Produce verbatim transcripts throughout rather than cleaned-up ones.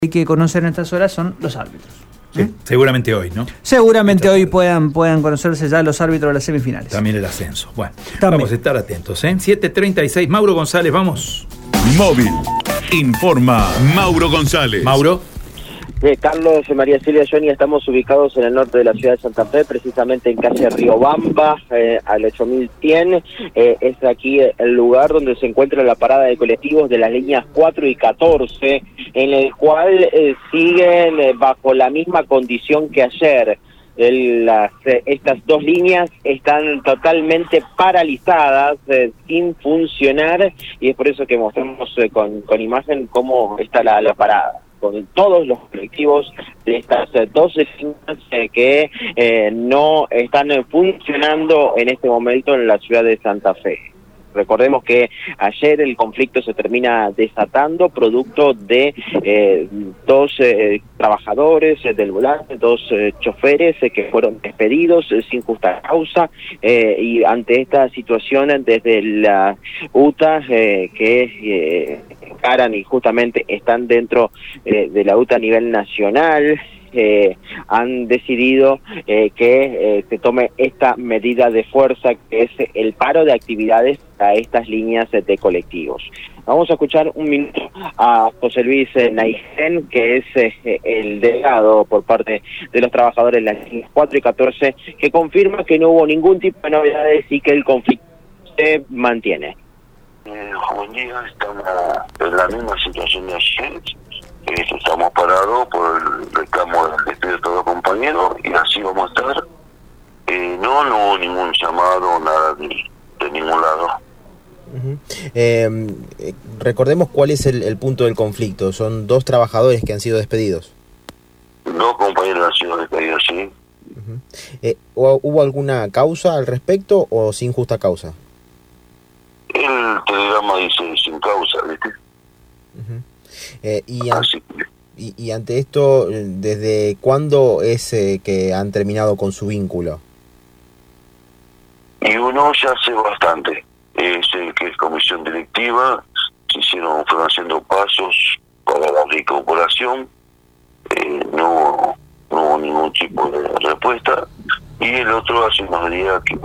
hay que conocer en estas horas son los árbitros. Sí, ¿eh? Seguramente hoy, ¿no? Seguramente hoy puedan, puedan conocerse ya los árbitros de las semifinales. También el ascenso. Bueno, También. Vamos a estar atentos, ¿eh? siete treinta y seis, Mauro González, vamos. Móvil. Informa Mauro González. Mauro. Eh, Carlos, María Silvia, Johnny, estamos ubicados en el norte de la ciudad de Santa Fe, precisamente en calle Riobamba, eh, al ocho mil cien. Eh, es aquí el lugar donde se encuentra la parada de colectivos de las líneas cuatro y catorce, en el cual eh, siguen eh, bajo la misma condición que ayer. El, las, eh, estas dos líneas están totalmente paralizadas, eh, sin funcionar, y es por eso que mostramos eh, con, con imagen cómo está la, la parada, con todos los colectivos de estas doce líneas eh, que eh, no están funcionando en este momento en la ciudad de Santa Fe. Recordemos que ayer el conflicto se termina desatando producto de eh, dos eh, trabajadores eh, del volante, dos eh, choferes eh, que fueron despedidos eh, sin justa causa, eh, y ante esta situación desde la U T A eh, que eh, encaran y justamente están dentro eh, de la U T A a nivel nacional, Eh, han decidido eh, que eh, se tome esta medida de fuerza, que es el paro de actividades a estas líneas de colectivos. Vamos a escuchar un minuto a José Luis Naigén, que es eh, el delegado por parte de los trabajadores de las líneas cuatro y catorce, que confirma que no hubo ningún tipo de novedades y que el conflicto se mantiene. Eh, buen día, estamos en la misma situación de ayer. Eh, estamos parados por el reclamo del despido de todos los compañeros y así vamos a estar. Eh, no, no hubo ningún llamado, nada de, de ningún lado. Uh-huh. eh, eh, recordemos cuál es el, el punto del conflicto. Son dos trabajadores que han sido despedidos. Dos compañeros han sido despedidos, sí. Uh-huh. eh, ¿Hubo alguna causa al respecto o sin justa causa? El telegrama dice sin causa, ¿viste? Uh-huh. Eh, y, an- y, y ante esto, ¿desde cuándo es eh, que han terminado con su vínculo? Y uno ya hace bastante. Es el que es comisión directiva, se hicieron, fueron haciendo pasos para la reincorporación, eh, no, no hubo ningún tipo de respuesta. Y el otro hace unos días que...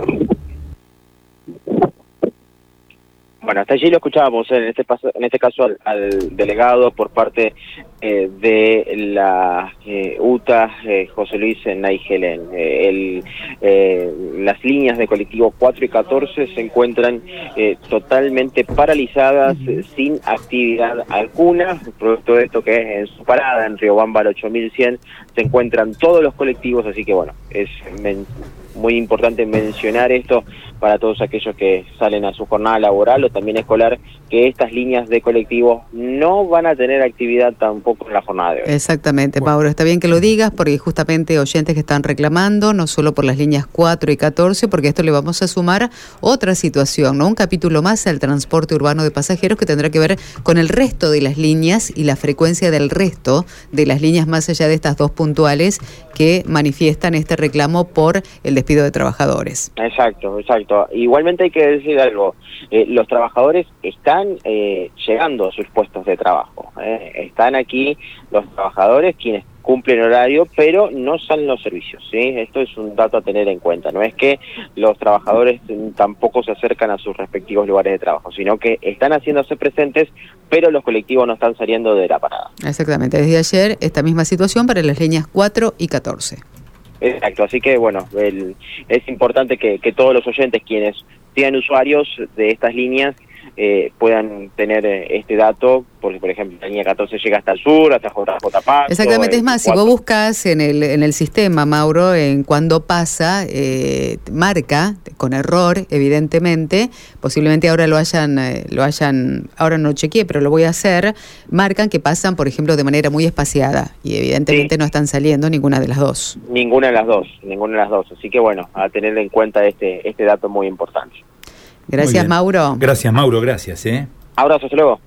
Bueno, hasta allí lo escuchábamos en este paso, en este caso al, al delegado por parte eh, de la eh, U T A, eh, José Luis Naigén. Eh, el, eh, las líneas de colectivo cuatro y catorce se encuentran eh, totalmente paralizadas, eh, sin actividad alguna. Producto de esto, que es en su parada en Riobamba al ocho mil cien, se encuentran todos los colectivos, así que bueno, es men- muy importante mencionar esto para todos aquellos que salen a su jornada laboral o también escolar, que estas líneas de colectivos no van a tener actividad tampoco en la jornada de hoy. Exactamente, bueno. Mauro, está bien que lo digas, porque justamente oyentes que están reclamando, no solo por las líneas cuatro y catorce, porque esto le vamos a sumar otra situación, ¿no? Un capítulo más al transporte urbano de pasajeros que tendrá que ver con el resto de las líneas y la frecuencia del resto de las líneas más allá de estas dos puntuales que manifiestan este reclamo por el despido de trabajadores. Exacto, exacto. Igualmente hay que decir algo, eh, los trabajadores están eh, llegando a sus puestos de trabajo, eh. están aquí los trabajadores quienes cumplen horario, pero no salen los servicios, ¿sí? Esto es un dato a tener en cuenta, no es que los trabajadores tampoco se acercan a sus respectivos lugares de trabajo, sino que están haciéndose presentes, pero los colectivos no están saliendo de la parada. Exactamente, desde ayer esta misma situación para las líneas cuatro y catorce. Exacto, así que bueno, el, es importante que, que todos los oyentes quienes sean usuarios de estas líneas eh, puedan tener eh, este dato, porque por ejemplo la línea catorce llega hasta el sur, hasta J J Paso. Exactamente, eh, es más, cuatro. Si vos buscas en el en el sistema, Mauro, en cuando pasa, eh, marca con error, evidentemente, posiblemente ahora lo hayan, eh, lo hayan, ahora no chequeé, pero lo voy a hacer, marcan que pasan, por ejemplo, de manera muy espaciada, y evidentemente sí. No están saliendo ninguna de las dos. Ninguna de las dos, ninguna de las dos, así que bueno, a tener en cuenta este, este dato muy importante. Gracias, Mauro. Gracias, Mauro, gracias. ¿eh? Abrazo, hasta luego.